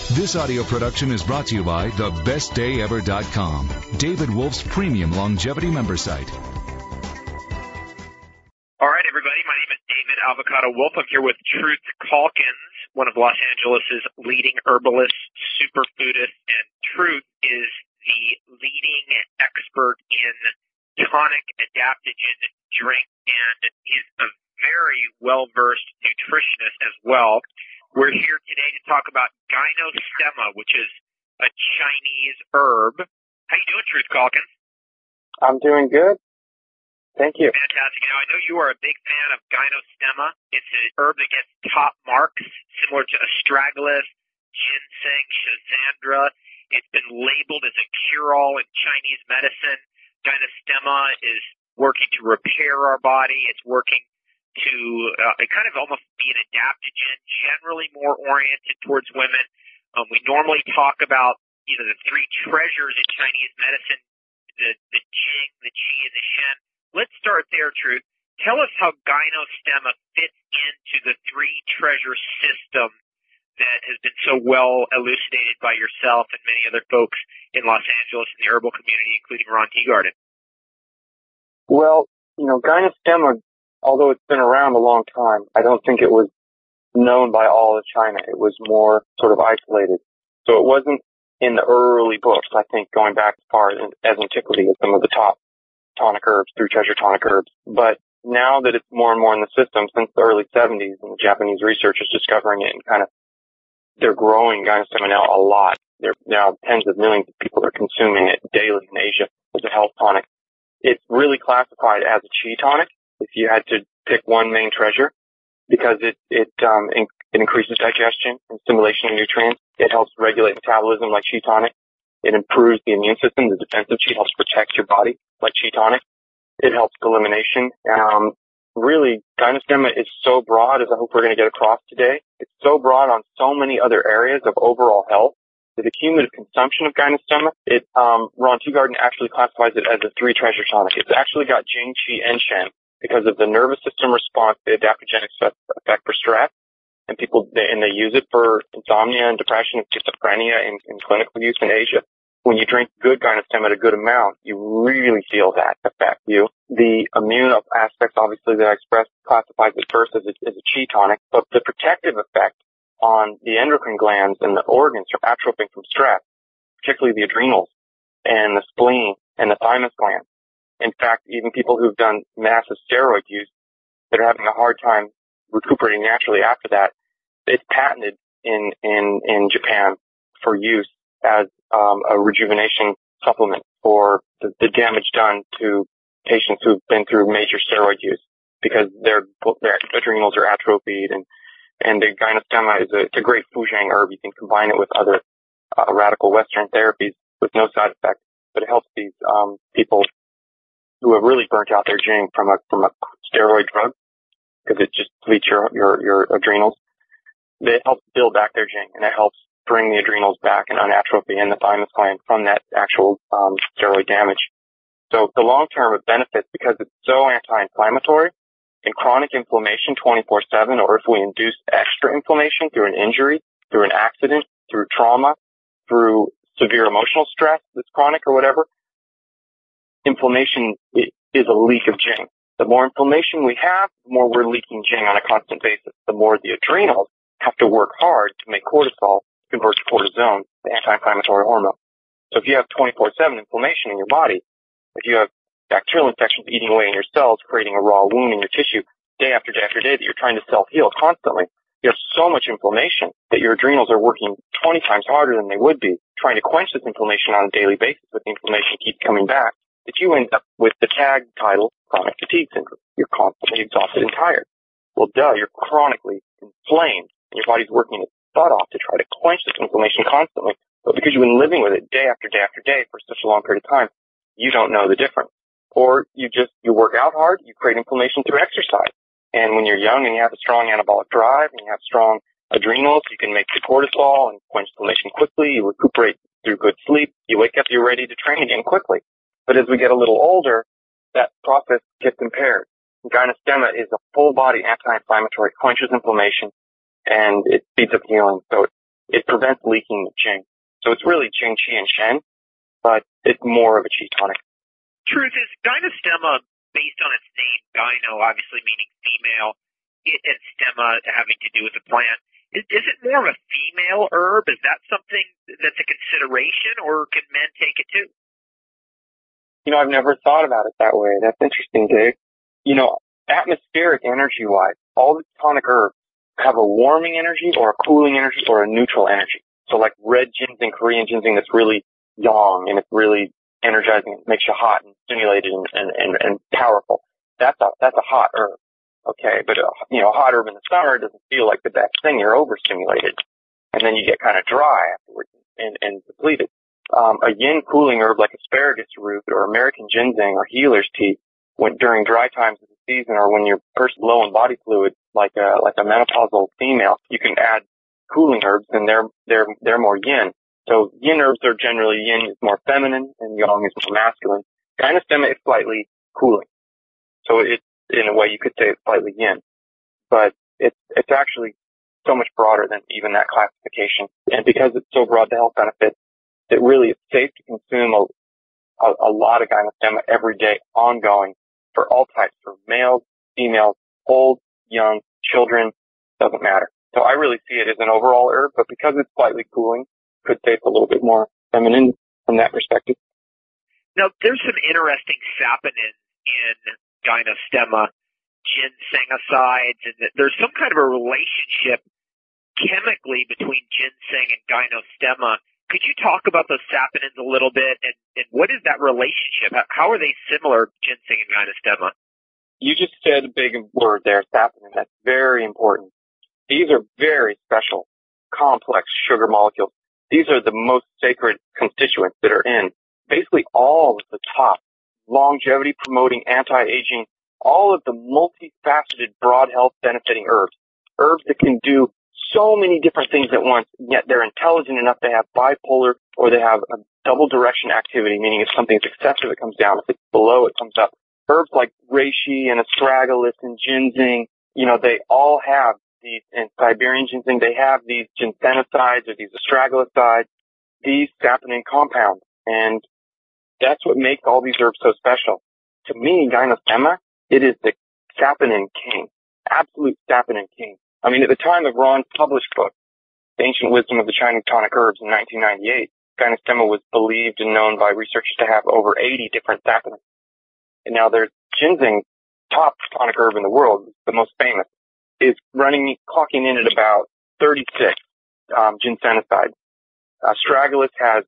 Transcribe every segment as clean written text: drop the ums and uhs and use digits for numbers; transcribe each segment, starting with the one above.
This audio production is brought to you by thebestdayever.com, David Wolf's premium longevity member site. All right, everybody. My name is David Avocado Wolf. I'm here with Truth Calkins, one of Los Angeles' leading herbalists, superfoodists, and Truth is the leading expert in tonic adaptogen drink, and he's a very well-versed nutritionist as well. We're here today to talk about gynostemma, which is a Chinese herb. How you doing, Truth Calkins? I'm doing good. Thank you. Fantastic. Now, I know you are a big fan of gynostemma. It's an herb that gets top marks, similar to astragalus, ginseng, schizandra. It's been labeled as a cure-all in Chinese medicine. Gynostemma is working to repair our body. It's working to kind of almost be an adaptogen, generally more oriented towards women. We normally talk about, the three treasures in Chinese medicine, the Jing, the Qi, and the Shen. Let's start there, Truth. Tell us how gynostemma fits into the three treasure system that has been so well elucidated by yourself and many other folks in Los Angeles and the herbal community, including Ron Teagarden. Well, gynostemma, although it's been around a long time, I don't think it was known by all of China. It was more sort of isolated. So it wasn't in the early books, I think, going back as far as antiquity as some of the top tonic herbs, three treasure tonic herbs. But now that it's more and more in the system since the early 70s, and the Japanese researchers discovering it, and they're growing gynostemma now a lot. There are now tens of millions of people that are consuming it daily in Asia as a health tonic. It's really classified as a Qi tonic if you had to pick one main treasure, because it increases digestion and stimulation of nutrients. It helps regulate metabolism like Qi tonic. It improves the immune system. The defensive Qi helps protect your body like Qi tonic. It helps elimination. Really, gynostemma is so broad, as I hope we're going to get across today. It's so broad on so many other areas of overall health that the cumulative consumption of gynostemma, Ron Teagarden actually classifies it as a three treasure tonic. It's actually got Jing, Qi, and Shen because of the nervous system response, the adaptogenic effect for stress. And they use it for insomnia and depression and schizophrenia in clinical use in Asia. When you drink good gynostemma at a good amount, you really feel that affect you. The immune aspects, obviously, that I expressed, classifies it first as a Qi tonic, but the protective effect on the endocrine glands and the organs from atrophying from stress, particularly the adrenals and the spleen and the thymus gland. In fact, even people who've done massive steroid use that are having a hard time recuperating naturally after that, it's patented in Japan for use as a rejuvenation supplement for the damage done to patients who've been through major steroid use because their adrenals are atrophied, and the gynostemma it's a great fuzhang herb. You can combine it with other radical Western therapies with no side effects, but it helps these people who have really burnt out their Jing from a steroid drug because it just depletes your adrenals. It helps build back their Jing, and it helps bring the adrenals back and unatrophy in the thymus gland from that actual steroid damage. So the long-term benefits, because it's so anti-inflammatory, in chronic inflammation 24/7, or if we induce extra inflammation through an injury, through an accident, through trauma, through severe emotional stress that's chronic or whatever, inflammation is a leak of Jing. The more inflammation we have, the more we're leaking Jing on a constant basis. The more the adrenals have to work hard to make cortisol convert to cortisone, the anti-inflammatory hormone. So if you have 24/7 inflammation in your body, if you have bacterial infections eating away in your cells, creating a raw wound in your tissue day after day after day that you're trying to self-heal constantly, you have so much inflammation that your adrenals are working 20 times harder than they would be trying to quench this inflammation on a daily basis, but the inflammation keeps coming back, that you end up with the tag title, chronic fatigue syndrome. You're constantly exhausted and tired. Well, you're chronically inflamed, and your body's working its butt off to try to quench this inflammation constantly. But because you've been living with it day after day after day for such a long period of time, you don't know the difference. Or you work out hard, you create inflammation through exercise. And when you're young and you have a strong anabolic drive and you have strong adrenals, you can make the cortisol and quench inflammation quickly. You recuperate through good sleep. You wake up, you're ready to train again quickly. But as we get a little older, that process gets impaired. Gynostemma is a full body anti-inflammatory, quenches inflammation, and it speeds up healing. So it prevents leaking of Qing. So it's really Qing, Qi, and Shen, but it's more of a Qi tonic. Truth is, Gynostemma, based on its name, gyno obviously meaning female, it and stemma having to do with the plant. Is it more of a female herb? Is that something that's a consideration, or can men take it too? I've never thought about it that way. That's interesting, Dave. Atmospheric energy-wise, all the tonic herbs have a warming energy or a cooling energy or a neutral energy. So like red ginseng, Korean ginseng, that's really yang and it's really energizing. It makes you hot and stimulated and powerful. That's a hot herb. Okay. But, hot herb in the summer doesn't feel like the best thing. You're overstimulated. And then you get kind of dry afterwards and depleted. A yin cooling herb like asparagus root or American ginseng or healer's tea during dry times of the season or when you're low in body fluid, like a menopausal female, you can add cooling herbs and they're more yin. So yin herbs are generally yin is more feminine and yang is more masculine. Gynostemma is slightly cooling. So it's, in a way you could say it's slightly yin, but it's actually so much broader than even that classification. And because it's so broad, the health benefits, it really is safe to consume a lot of Gynostemma every day, ongoing, for all types, for males, females, old, young, children, doesn't matter. So I really see it as an overall herb, but because it's slightly cooling, could say it's a little bit more feminine from that perspective. Now, there's some interesting saponins in Gynostemma, ginsengicides, and there's some kind of a relationship chemically between ginseng and Gynostemma. Could you talk about those saponins a little bit, and what is that relationship? How are they similar, ginseng and Gynostemma? You just said a big word there, saponin. That's very important. These are very special, complex sugar molecules. These are the most sacred constituents that are in basically all of the top longevity-promoting, anti-aging, all of the multifaceted, broad health benefiting herbs. Herbs that can do so many different things at once, yet they're intelligent enough to have bipolar or they have a double direction activity, meaning if something's excessive, it comes down. If it's below, it comes up. Herbs like reishi and astragalus and ginseng, they all have these, and Siberian ginseng, they have these ginsenosides or these astragalosides, these saponin compounds. And that's what makes all these herbs so special. To me, Gynostemma, it is the saponin king, absolute saponin king. I mean, at the time of Ron's published book, The Ancient Wisdom of the Chinese Tonic Herbs in 1998, Gynostemma was believed and known by researchers to have over 80 different saponins. And now there's ginseng, top tonic herb in the world, the most famous, is clocking in at about 36 ginsenosides. Astragalus has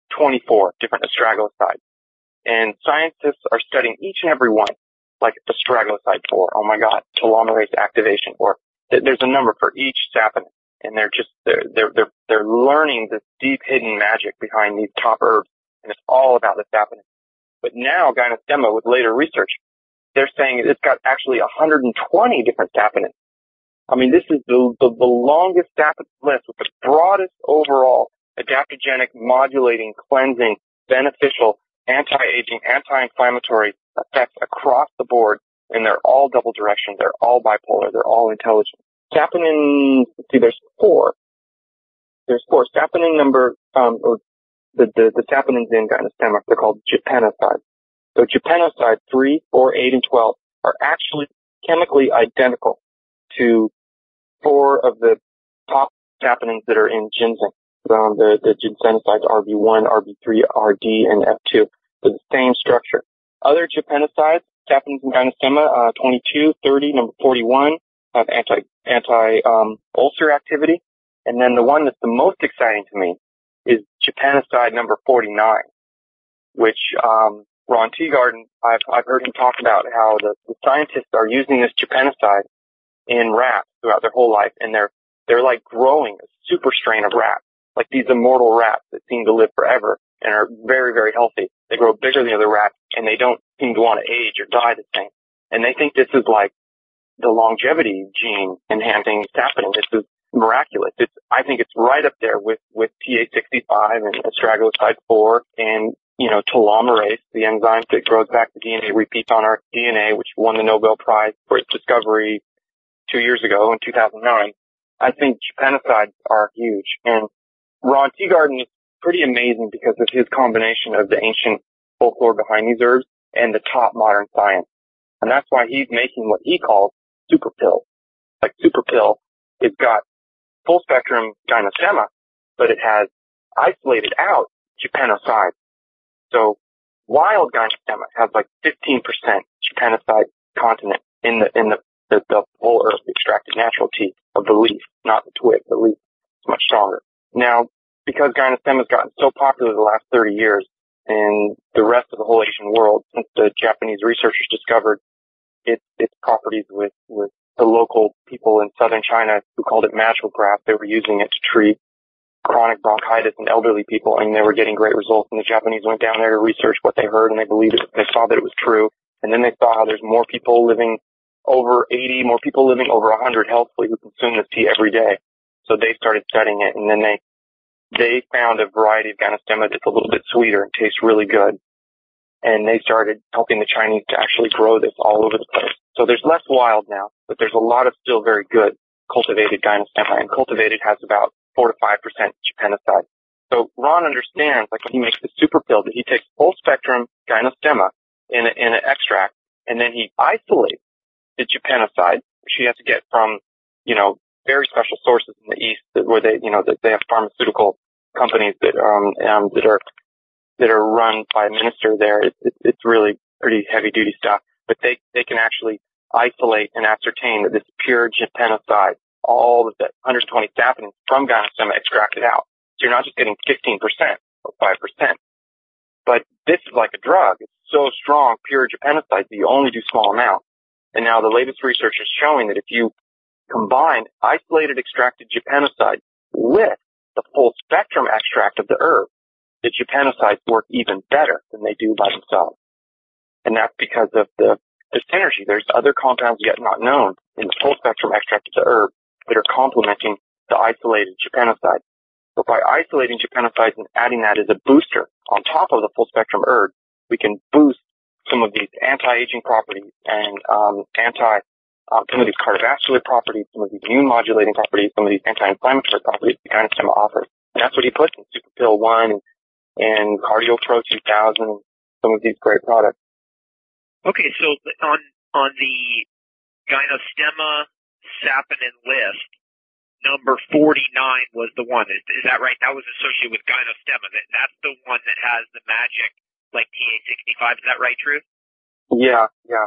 24 different astragalosides. And scientists are studying each and every one, like astragaloside 4, oh my God, telomerase activation, or there's a number for each saponin. And they're learning this deep hidden magic behind these top herbs, and it's all about the saponin. But now Gynostemma, with later research, they're saying it's got actually 120 different saponins. I mean, this is the longest saponin list with the broadest overall adaptogenic, modulating, cleansing, beneficial, anti-aging, anti-inflammatory effects across the board, and they're all double direction, they're all bipolar, they're all intelligent. Saponin, there's four. There's four. Saponin number, or the saponins in Gynostemma, they're called gypenosides. So gypenoside 3, 4, 8, and 12 are actually chemically identical to 4 of the top saponins that are in ginseng. The ginsenosides RB1, RB3, RD, and F2. They're the same structure. Other gypenosides, saponins in Gynostemma, 22, 30, number 41, have anti-ulcer activity. And then the one that's the most exciting to me is gypenoside number 49, which, Ron Teagarden, I've heard him talk about how the scientists are using this gypenoside in rats throughout their whole life, and they're like growing a super strain of rats, like these immortal rats that seem to live forever and are very, very healthy. They grow bigger than other rats, and they don't seem to want to age or die the same. And they think this is like the longevity gene enhancing saponin. This is miraculous. I think it's right up there with TA65 and astragaloside 4 and, telomerase, the enzyme that grows back the DNA, repeats on our DNA, which won the Nobel Prize for its discovery 2 years ago in 2009. I think gypenosides are huge. And Ron Teagarden is pretty amazing because of his combination of the ancient folklore behind these herbs and the top modern science. And that's why he's making what he calls super pills. Like super pill, it's got full spectrum gynostemma, but it has isolated out japanoside. So wild gynostemma has like 15% japanoside content in the whole herb extracted natural tea of the leaf, not the twig, the leaf. It's much stronger. Now, because gynostemma has gotten so popular the last 30 years in the rest of the whole Asian world, since the Japanese researchers discovered its properties with the local people in southern China who called it magical grass, they were using it to treat chronic bronchitis in elderly people, and they were getting great results. And the Japanese went down there to research what they heard, and they believed it. They saw that it was true. And then they saw how there's more people living over 80, more people living over 100 healthfully who consume this tea every day. So they started studying it, and then they found a variety of gynostemma that's a little bit sweeter and tastes really good. And they started helping the Chinese to actually grow this all over the place. So there's less wild now, but there's a lot of still very good cultivated gynostemma, and cultivated has about 4 to 5% japanoside. So Ron understands, like when he makes the super pill, that he takes full spectrum gynostemma in an extract, and then he isolates the japanoside, which he has to get from, very special sources in the East where they have pharmaceutical companies that are run by a minister there. It's really pretty heavy duty stuff, but they can actually isolate and ascertain that this pure japanoside, all of the 120 saponins from gynostemma extracted out. So you're not just getting 15% or 5%, but this is like a drug. It's so strong, pure japanoside, that you only do small amounts. And now the latest research is showing that if you combine isolated extracted japanoside with the full spectrum extract of the herb, the japanosides work even better than they do by themselves. And that's because of the synergy. There's other compounds yet not known in the full spectrum extract of the herb that are complementing the isolated japanoside. So by isolating japanosides and adding that as a booster on top of the full spectrum herb, we can boost some of these anti-aging properties and some of these cardiovascular properties, some of these immune modulating properties, some of these anti-inflammatory properties that gynostemma offers. And that's what he puts in Super Pill 1 and Cardio Pro 2000 and some of these great products. Okay, so on the gynostemma saponin list, number 49 was the one. Is that right? That was associated with gynostemma. That's the one that has the magic, like TA65. Is that right, Drew? Yeah.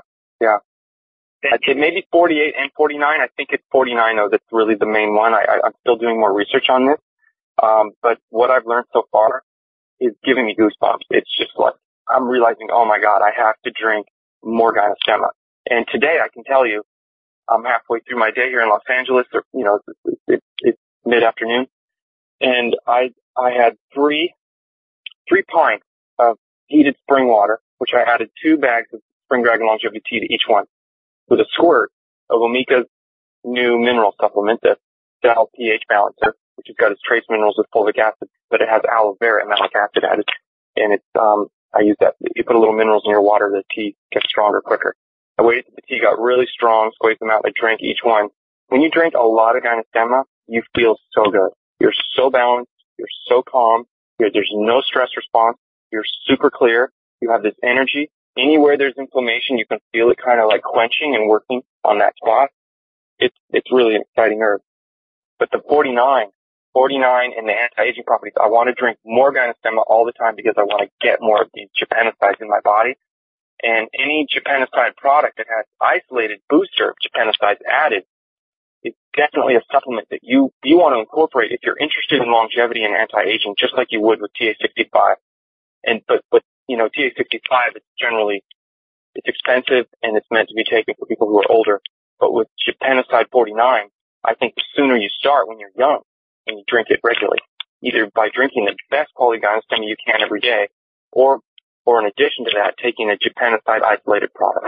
I'd say maybe 48 and 49. I think it's 49 though. That's really the main one. I'm still doing more research on this. But what I've learned so far is giving me goosebumps. It's just like, I'm realizing, oh my God, I have to drink more gynostemma. And today I can tell you, I'm halfway through my day here in Los Angeles, or, it's mid-afternoon. And I had three pints of heated spring water, which I added 2 bags of Spring Dragon Longevity Tea to each one, with a squirt of Omika's new mineral supplement, the Cell pH Balancer, which has got its trace minerals with fulvic acid, but it has aloe vera and malic acid added. And it's, I use that. You put a little minerals in your water, the tea gets stronger quicker. I waited till the tea got really strong, squeezed them out, I drank each one. When you drink a lot of gynostemma, you feel so good. You're so balanced. You're so calm. There's no stress response. You're super clear. You have this energy. Anywhere there's inflammation, you can feel it kind of like quenching and working on that spot. It's really an exciting herb. But the 49 and the anti-aging properties, I want to drink more gynostemma all the time because I want to get more of these japanosides in my body. And any japanoside product that has isolated booster of japanosides added is definitely a supplement that you want to incorporate if you're interested in longevity and anti-aging, just like you would with TA65. But TA65, it's expensive and it's meant to be taken for people who are older. But with japanoside 49, I think the sooner you start when you're young and you drink it regularly, either by drinking the best quality gynostemma you can every day, or in addition to that, taking a japanoside isolated product.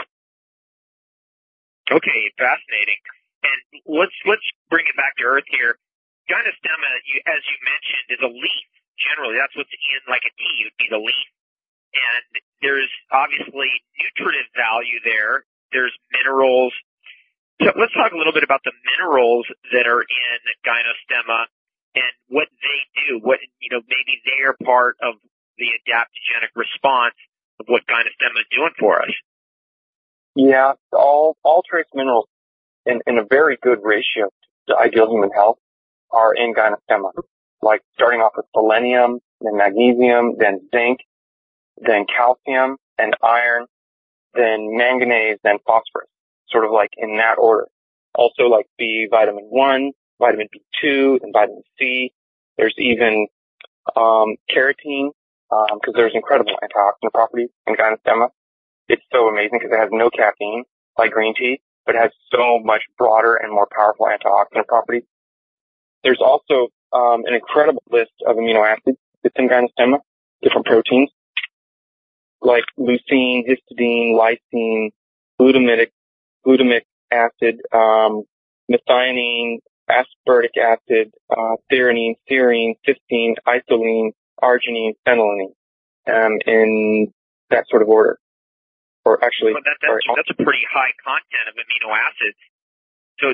Okay, fascinating. And let's bring it back to earth here. Gynostemma, as you mentioned, is a leaf. Generally, that's what's in like a tea. It would be the leaf. And there's obviously nutritive value there. There's minerals. So let's talk a little bit about the minerals that are in gynostemma. and what they do, maybe they're part of the adaptogenic response of what Gynostemma is doing for us. Yeah, all trace minerals in a very good ratio to ideal human health are in Gynostemma. Like starting off with selenium, then magnesium, then zinc, then calcium and iron, then manganese, then phosphorus. Sort of like in that order. Also like vitamin 1, vitamin B2, and vitamin C. There's even carotene, because there's incredible antioxidant properties in Gynostemma. It's so amazing because it has no caffeine, like green tea, but it has so much broader and more powerful antioxidant properties. There's also an incredible list of amino acids that's in Gynostemma, different proteins, like leucine, histidine, lysine, glutamic acid, methionine, aspartic acid, threonine, serine, cysteine, isolene, arginine, phenylalanine, in that sort of order. Or actually, that's a pretty high content of amino acids. So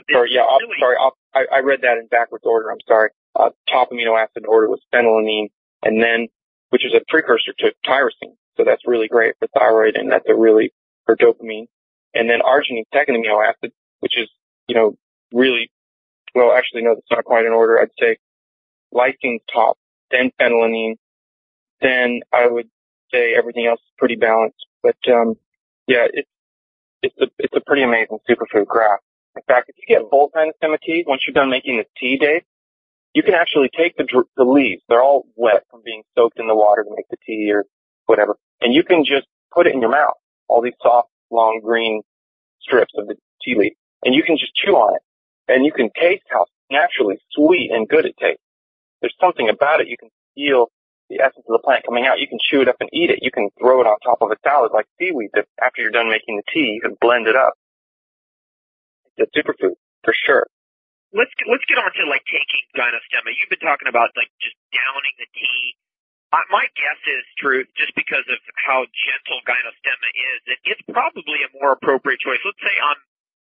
I read that in backwards order. I'm sorry. Top amino acid order was phenylalanine, and then, which is a precursor to tyrosine. So that's really great for thyroid, and that's for dopamine. And then arginine, second amino acid, which is, really, well, actually, no, that's not quite in order. I'd say lysine's top, then phenylalanine, then I would say everything else is pretty balanced. But, yeah, it's a pretty amazing superfood graph. In fact, if you get whole Gynostemma tea, once you're done making this tea, Dave, you can actually take the leaves. They're all wet from being soaked in the water to make the tea or whatever. And you can just put it in your mouth, all these soft, long, green strips of the tea leaf. And you can just chew on it. And you can taste how naturally sweet and good it tastes. There's something about it. You can feel the essence of the plant coming out. You can chew it up and eat it. You can throw it on top of a salad like seaweed that after you're done making the tea, you can blend it up. It's a superfood, for sure. Let's get on to taking Gynostemma. You've been talking about just downing the tea. My guess is, Truth, just because of how gentle Gynostemma is, that it's probably a more appropriate choice. Let's say I'm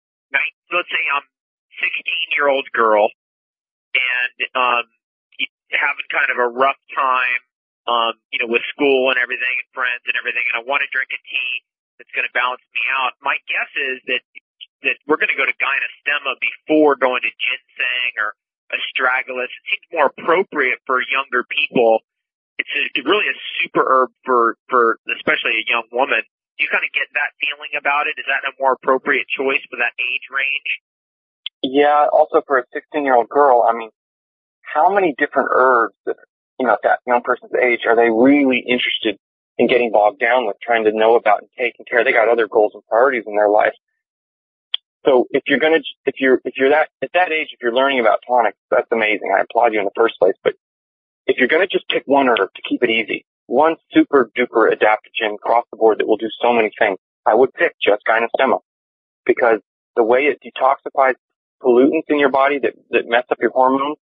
16-year-old girl and having kind of a rough time, with school and everything and friends and everything, and I want to drink a tea that's going to balance me out. My guess is that we're going to go to Gynostemma before going to ginseng or astragalus. It seems more appropriate for younger people. It's really a super herb for especially a young woman. Do you kind of get that feeling about it? Is that a more appropriate choice for that age range? Yeah, also for a 16-year-old girl, I mean, how many different herbs that, at that young person's age are they really interested in getting bogged down with, trying to know about and taking care? They got other goals and priorities in their life. So if you're at that age, if you're learning about tonics, that's amazing. I applaud you in the first place. But if you're going to just pick one herb to keep it easy, one super duper adaptogen across the board that will do so many things, I would pick just Gynostemma, because the way it detoxifies pollutants in your body that mess up your hormones,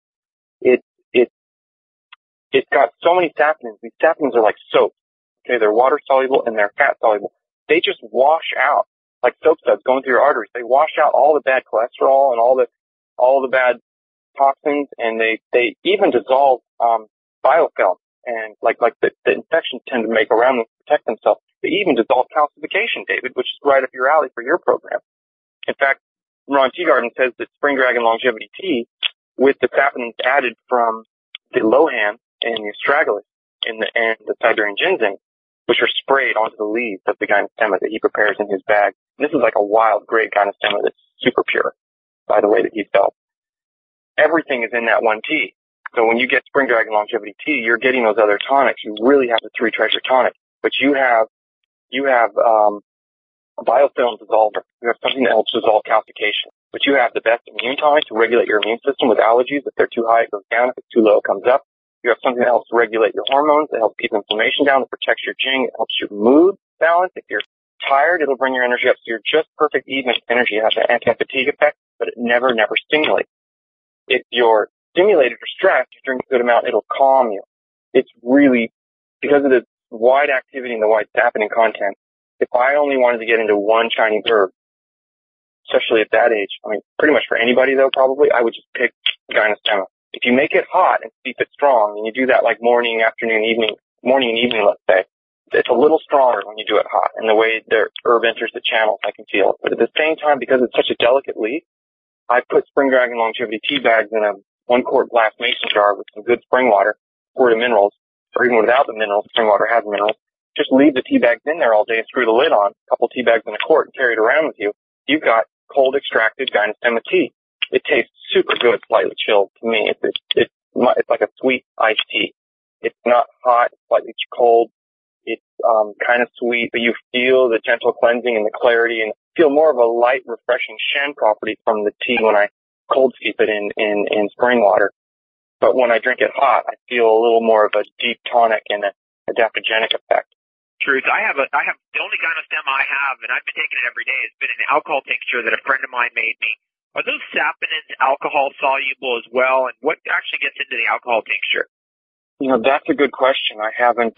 it's got so many saponins. These saponins are like soap. Okay, they're water soluble and they're fat soluble. They just wash out like soap suds going through your arteries. They wash out all the bad cholesterol and all the bad toxins, and they even dissolve biofilm, and like the infections tend to make around them to protect themselves. They even dissolve calcification, David, which is right up your alley for your program. In fact, Ron Teagarden says that Spring Dragon Longevity Tea, with the saponins added from the Lohan and the astragalus and the Siberian ginseng, which are sprayed onto the leaves of the Gynostemma that he prepares in his bag. And this is like a wild, great Gynostemma that's super pure, by the way that he sells. Everything is in that one tea. So when you get Spring Dragon Longevity Tea, you're getting those other tonics. You really have the three treasure tonic, but you have a biofilm dissolver. You have something that helps dissolve calcification. But you have the best immune tonic to regulate your immune system with allergies. If they're too high, it goes down. If it's too low, it comes up. You have something that helps regulate your hormones. It helps keep inflammation down. It protects your jing. It helps your mood balance. If you're tired, it'll bring your energy up. So you're just perfect even energy. It has an anti-fatigue effect, but it never stimulates. If you're stimulated or stressed, you drink a good amount, it'll calm you. It's really, because of the wide activity and the wide saponin content, if I only wanted to get into one Chinese herb, especially at that age, I mean, pretty much for anybody though, probably, I would just pick Gynostemma. If you make it hot and steep it strong, and you do that like morning and evening, let's say, it's a little stronger when you do it hot. And the way the herb enters the channels, I can feel it. But at the same time, because it's such a delicate leaf, I put Spring Dragon Longevity tea bags in a 1-quart glass mason jar with some good spring water, quart of minerals, or even without the minerals, spring water has minerals. Just leave the tea bags in there all day and screw the lid on, a couple tea bags in a quart, and carry it around with you. You've got cold extracted Gynostema tea. It tastes super good, slightly chilled to me. It's like a sweet iced tea. It's not hot, it's slightly cold. It's kind of sweet, but you feel the gentle cleansing and the clarity, and feel more of a light, refreshing Shen property from the tea when I cold steep it in spring water. But when I drink it hot, I feel a little more of a deep tonic and an adaptogenic effect. Truth. I have the only Gynostema I have, and I've been taking it every day, has been an alcohol tincture that a friend of mine made me. Are those saponins alcohol soluble as well? And what actually gets into the alcohol tincture? You know, that's a good question. I haven't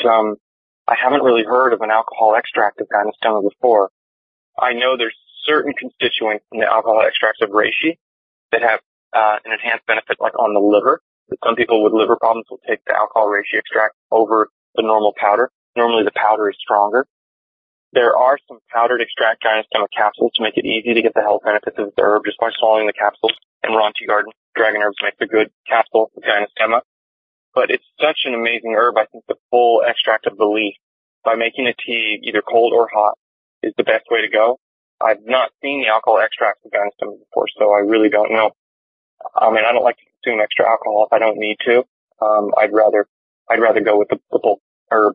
really heard of an alcohol extract of Gynostema before. I know there's certain constituents in the alcohol extracts of reishi that have an enhanced benefit, like on the liver. Some people with liver problems will take the alcohol reishi extract over the normal powder. Normally the powder is stronger. There are some powdered extract Gynostema capsules to make it easy to get the health benefits of the herb just by swallowing the capsules. And Ron Tea Garden Dragon Herbs makes a good capsule of Gynostema. But it's such an amazing herb. I think the full extract of the leaf, by making a tea either cold or hot, is the best way to go. I've not seen the alcohol extracts of Gynostema before, so I really don't know. I mean, I don't like to consume extra alcohol if I don't need to. I'd rather go with the bulk herb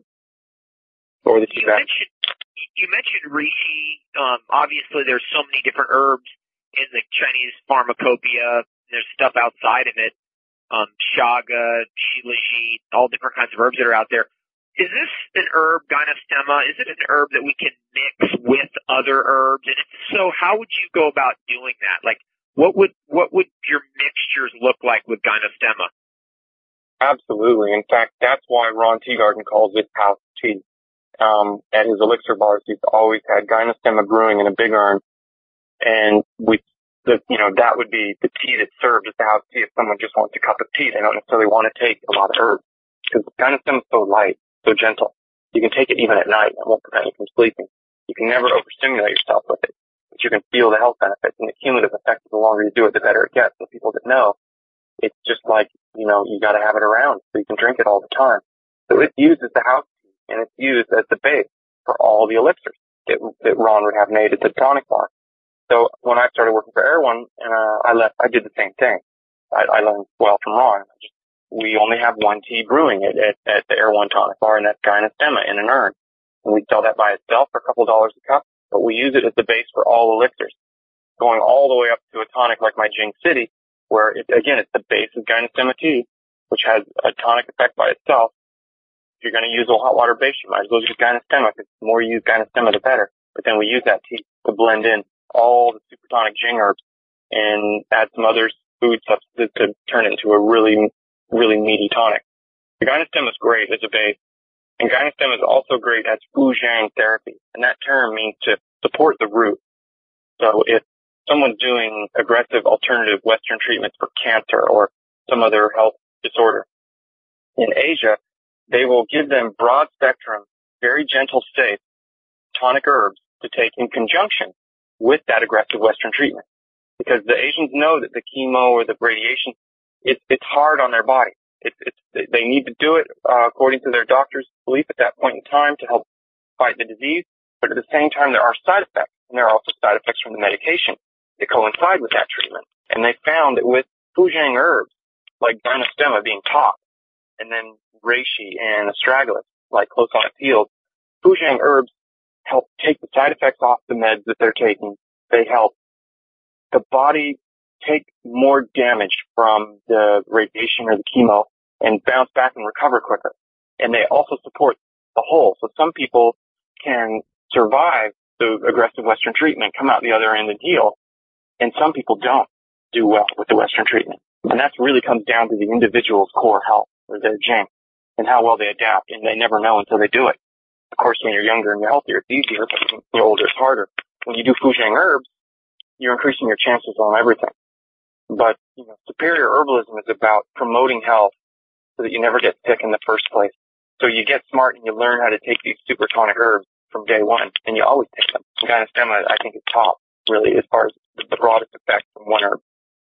or the tea bag. You mentioned reishi. Obviously, there's so many different herbs in the Chinese pharmacopoeia. There's stuff outside of it. Chaga, shilajit, all different kinds of herbs that are out there. Is this an herb, Gynostema? Is it an herb that we can mix with other herbs? And if so, how would you go about doing that? Like, what would your mixtures look like with Gynostema? Absolutely. In fact, that's why Ron Tea Garden calls it house tea. At his elixir bars, he's always had Gynostema brewing in a big urn, and that would be the tea that's served as the house tea. If someone just wants a cup of tea, they don't necessarily want to take a lot of herbs, because Gynostema is so light, so gentle. You can take it even at night, and it won't prevent you from sleeping. You can never overstimulate yourself with it, but you can feel the health benefits, and the cumulative effect, the longer you do it, the better it gets. So people that know, it's just like, you gotta have it around so you can drink it all the time. So it's used as the house tea, and it's used as the base for all the elixirs that Ron would have made at the tonic bar. So when I started working for Erewhon, I did the same thing. I learned well from Ron. We only have one tea brewing at the Erewhon tonic bar, and that's Gynostema in an urn. And we sell that by itself for a couple dollars a cup, but we use it as the base for all elixirs, going all the way up to a tonic like my Jing City, where it's the base of Gynostema tea, which has a tonic effect by itself. If you're going to use a hot water base, you might as well use Gynostema, because the more you use Gynostema, the better. But then we use that tea to blend in all the supertonic Jing herbs and add some other food substances to turn it into a really, really meaty tonic. The Gynostema is great as a base, and Gynostema is also great as Fuzhang therapy, and that term means to support the root. So if someone's doing aggressive alternative Western treatments for cancer or some other health disorder, in Asia, they will give them broad spectrum, very gentle, safe tonic herbs to take in conjunction with that aggressive Western treatment. Because the Asians know that the chemo or the radiation, it's hard on their body. They need to do it according to their doctor's belief at that point in time to help fight the disease. But at the same time, there are side effects, and there are also side effects from the medication that coincide with that treatment. And they found that with Fuzhang herbs, like Gynostema being top, and then reishi and astragalus, like close on its heels, Fuzhang herbs help take the side effects off the meds that they're taking. They help the body take more damage from the radiation or the chemo and bounce back and recover quicker. And they also support the whole. So some people can survive the aggressive Western treatment, come out the other end and heal, and some people don't do well with the Western treatment. And that really comes down to the individual's core health or their Jing and how well they adapt, and they never know until they do it. Of course, when you're younger and you're healthier, it's easier, but when you're older, it's harder. When you do Fuzhang herbs, you're increasing your chances on everything. But, superior herbalism is about promoting health so that you never get sick in the first place. So you get smart and you learn how to take these super tonic herbs from day one, and you always take them. Gynostemma, I think, is top, really, as far as the broadest effect from one herb.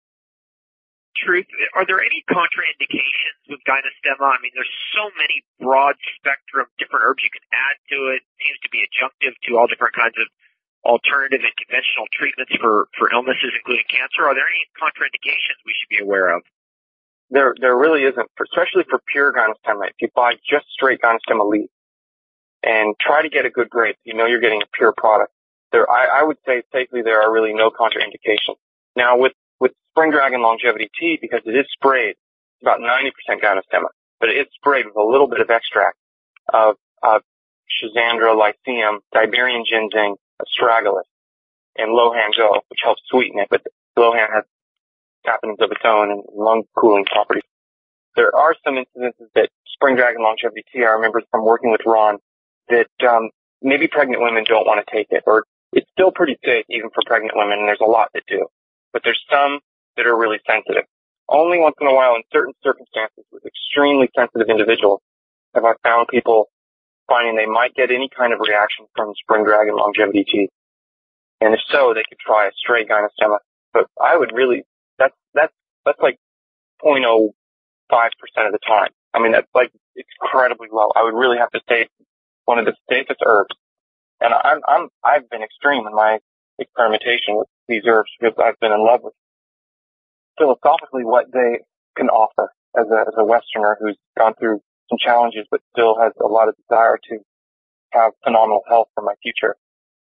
Truth, are there any contraindications with Gynostemma? I mean, there's so many broad spectrum different herbs you can add to it. It seems to be adjunctive to all different kinds of alternative and conventional treatments for illnesses, including cancer. Are there any contraindications we should be aware of? There really isn't, especially for pure Gynostemma. If you buy just straight Gynostemma leaf and try to get a good grade, you're getting a pure product. I would say safely there are really no contraindications. Now with Spring Dragon Longevity Tea, because it is sprayed, it's about 90% Gynostemma, but it is sprayed with a little bit of extract of Schizandra, Lycium, Siberian Ginseng, Astragalus, and Lohan Go, which helps sweeten it, but Lohan has happenings of its own and lung cooling properties. There are some incidences that Spring Dragon Longevity Tea, I remember from working with Ron, that maybe pregnant women don't want to take it, or it's still pretty safe even for pregnant women, and there's a lot that do. But there's some that are really sensitive. Only once in a while in certain circumstances with extremely sensitive individuals have I found people finding they might get any kind of reaction from Spring Dragon Longevity Tea. And if so, they could try a straight Gynostemma. But I would really, that's like 0.05% of the time. I mean, that's like incredibly low. I would really have to say one of the safest herbs. And I've been extreme in my experimentation with these herbs because I've been in love with philosophically what they can offer as a Westerner who's gone through some challenges but still has a lot of desire to have phenomenal health for my future.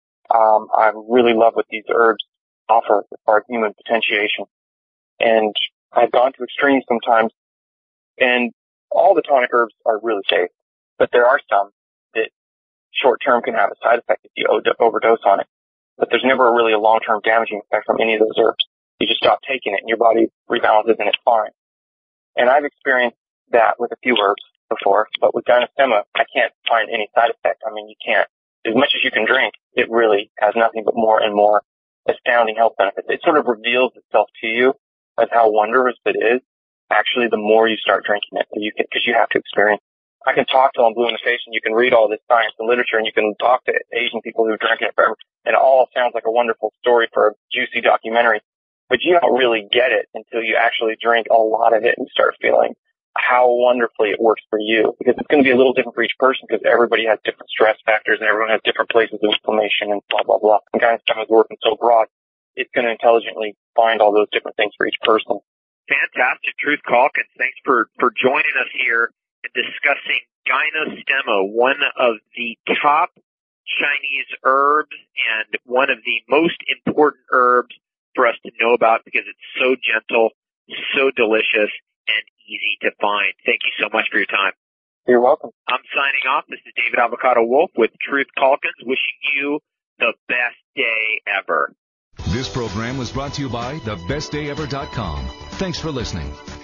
I really love what these herbs offer as far as human potentiation. And I've gone to extremes sometimes, and all the tonic herbs are really safe, but there are some that short-term can have a side effect if you overdose on it. But there's never really a long-term damaging effect from any of those herbs. You just stop taking it and your body rebalances and it's fine. And I've experienced that with a few herbs before, but with Gynostemma, I can't find any side effect. I mean, you can't. As much as you can drink, it really has nothing but more and more astounding health benefits. It sort of reveals itself to you as how wondrous it is, actually, the more you start drinking it, because you have to experience. I can talk till I'm blue in the face, and you can read all this science and literature, and you can talk to Asian people who've drank it forever, and it all sounds like a wonderful story for a juicy documentary. But you don't really get it until you actually drink a lot of it and start feeling how wonderfully it works for you. Because it's going to be a little different for each person because everybody has different stress factors and everyone has different places of inflammation and blah, blah, blah. And Gynostemma is working so broad, it's going to intelligently find all those different things for each person. Fantastic, Truth Calkins. Thanks for joining us here and discussing Gynostemma, one of the top Chinese herbs and one of the most important herbs for us to know about because it's so gentle, so delicious, and easy to find. Thank you so much for your time. You're welcome. I'm signing off. This is David Avocado Wolf with Truth Calkins, wishing you the best day ever. This program was brought to you by thebestdayever.com. Thanks for listening.